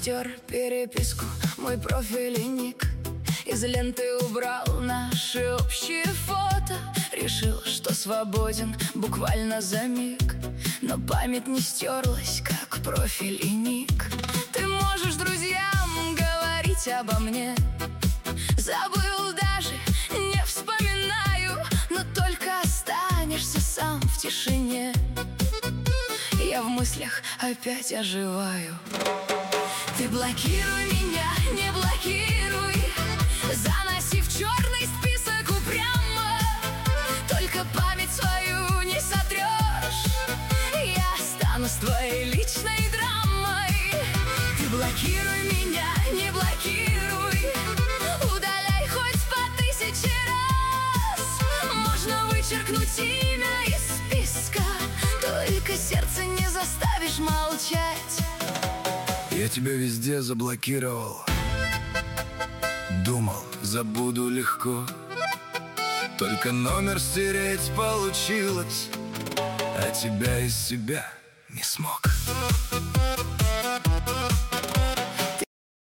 стер переписку, мой профиль и ник. Из ленты убрал наши общие фото. Решил, что свободен буквально за миг, но память не стерлась, как профиль и ник. Ты можешь друзьям говорить обо мне, забыл даже, не вспоминаю, но только останешься сам в тишине. Я в мыслях опять оживаю. Ты блокируй меня, не блокируй, заноси в черный список упрямо. Только память свою не сотрешь, я останусь твоей личной драмой. Ты блокируй меня, не блокируй, удаляй хоть по 1000 раз. Можно вычеркнуть имя из списка, только сердце не заставишь молчать. Я тебя везде заблокировал. Думал, забуду легко, только номер стереть получилось, а тебя из себя не смог.